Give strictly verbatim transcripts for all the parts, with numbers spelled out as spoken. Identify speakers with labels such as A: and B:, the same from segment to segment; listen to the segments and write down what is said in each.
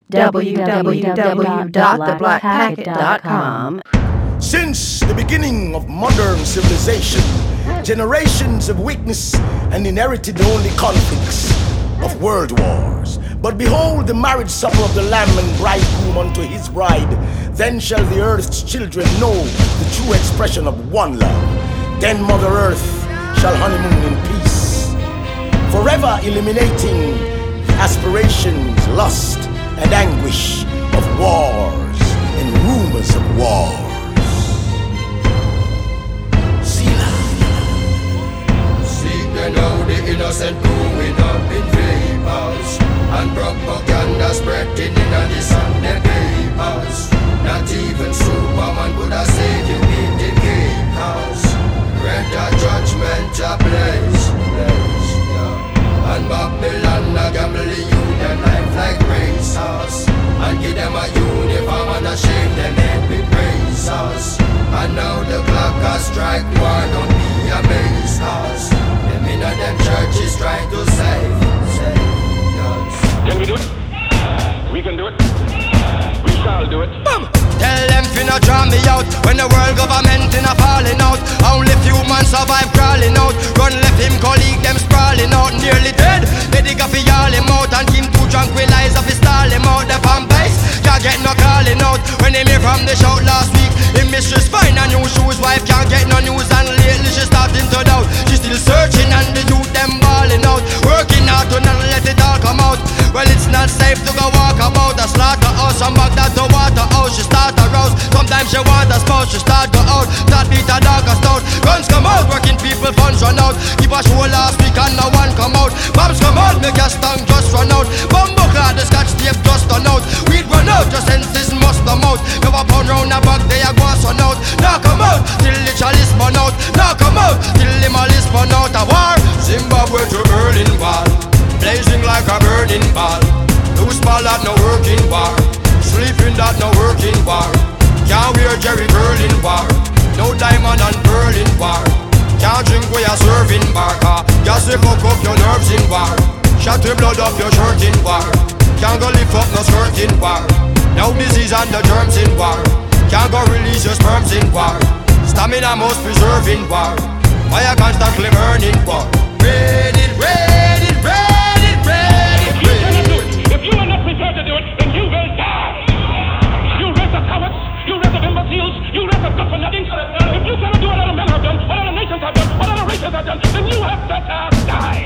A: w w w dot the black packet dot com.
B: Since the beginning of modern civilization, generations have witnessed and inherited only conflicts of world wars. But behold the marriage supper of the Lamb and bridegroom unto his bride. Then shall the earth's children know the true expression of one love. Then Mother Earth shall honeymoon in peace, forever eliminating aspirations, lust, and anguish of wars and rumors of wars. Selah.
C: Seek them now the innocent growing up in vapors, and propaganda spreading in the Sunday papers. Not even Superman could have saved you in the chaos. Red a judgment a blaze, blaze, yeah. And Babylon a gamble you them life like racers, and give them a uniform and a shame them head with razors. And now the clock has strike war, don't be amazed, cause them inna them churches trying to save, save us.
D: Can we do it? We can do it. We shall do it.
C: Boom! Tell them finna draw me out when the world government inna falling out. Only few man survive crawling out. Run left him colleague them sprawling out, nearly dead. They dig up all him out and him to tranquilize up his stall him out. The fan base can't get no calling out. When him hear from the shout last week, him mistress find a new shoes. Wife can't get no news and lately she starting to doubt. She still searching and the youth them balling out, working hard to not let it all come out. Well, it's not safe to go walk about a slaughterhouse and back that to Waterhouse. She start to rouse, sometimes she want a spouse. She start go out, start beat a dog a stout. Guns come out, working people funds run out. Keep a show last week and no one come out. Bombs come out, make your tongue just run out. Bumbo card, the scotch tape just run out. Weed run out, your senses must come out. Never pound round a bag, they a go sun out. Now come out, till the chalice burn out. Now come out, till the malice burn out. A war, Zimbabwe to Berlin Wall, blazing like a burning ball. Loose ball that no working bar, sleeping that no working bar. Can't wear Jerry Berlin bar, no diamond and pearl in bar. Can't drink where you're serving bar, car just to fuck up your nerves in bar. Shut the blood up your shirt in bar. Can't go lift up no skirt in bar. No disease and the germs in bar. Can't go release your sperms in bar. Stamina most preserve in bar. Fire constantly burning bar. Read it, read it, read it, read it, read it.
D: If you are not prepared to do it, then you will die. You race of cowards, you race of imbeciles, you race of good for nothing. If you cannot do what other men have done, what other nations have done, what other races have done, then you have better die.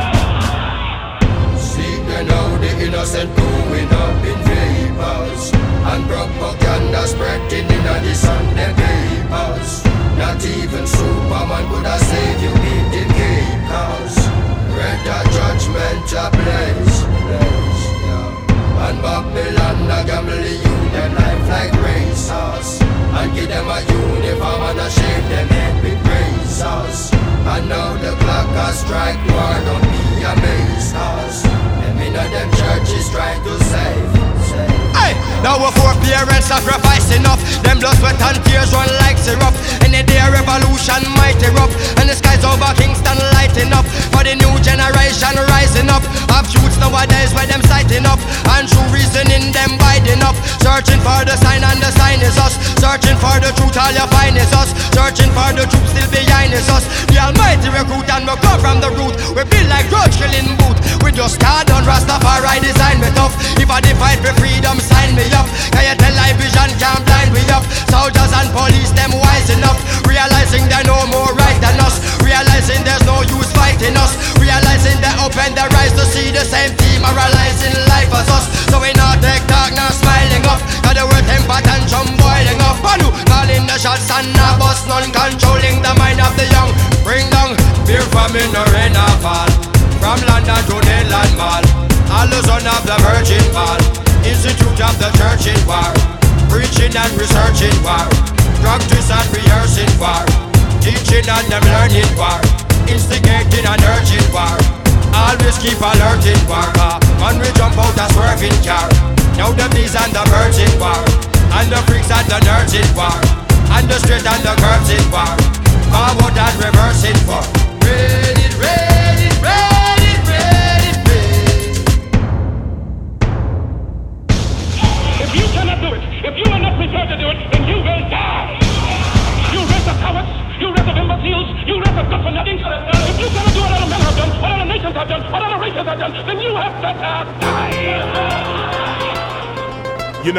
C: Seek them now the innocent growing up in vapors, and propaganda spreading in the Sunday papers. Not even Superman could have saved you in the chaos. Red a judgment a blaze, blaze, yeah. And Babylon a gamble you them life like racers, and give them a uniform and a shave them head with razors. And now the clock has strike war, don't be amazed, cause them inna them churches trying to save, save. Hey, now our four parents sacrifice enough. Them blood, sweat and tears run like syrup. Any day a revolution might erupt, and the skies over Kingston lighting up. For the new generation rising up, of youths nowadays where them sighting up, and true reasoning them biding up. Searching for the sign and the sign is us. Searching for the truth, all you find is us. Searching for the truth, still behind is us. The almighty recruit and we come from the root. We build like roach killing boot. We just card on Rastafari design me tough. If I fight for freedom, sign me up. Can you tell life vision can't blind me up? Soldiers and police, them wise enough. Realizing they're no more right than us. Realizing there's no use fighting us. Realizing they open their eyes to see the same team moralizing life as us. So we not take talk, not smiling up. Got the word temper tantrum boiling up. Banu, calling the shots and a bus, none controlling the mind of the young. Bring down fear from in the rain or fall. From London to Nayland Mall, all the son of the Virgin Ball. Institute of the Church in war, preaching and researching war, practice and rehearsing war, teaching and them learning war, instigating and urging war. Always keep alerting war, when we jump out a swerving car. Now the bees and the birds in war, and the freaks and the nerds in war, and the straight and the curves in war. Forward and reversing war. Read it, read it, read it, read it, read it.
D: If you cannot do it, if you are not prepared to do it, then you will die. You race of cowards, you race of imbeciles, you race of good for nothing. If you cannot do what other men have done, what other nations have done, what other races have done, then you have better die.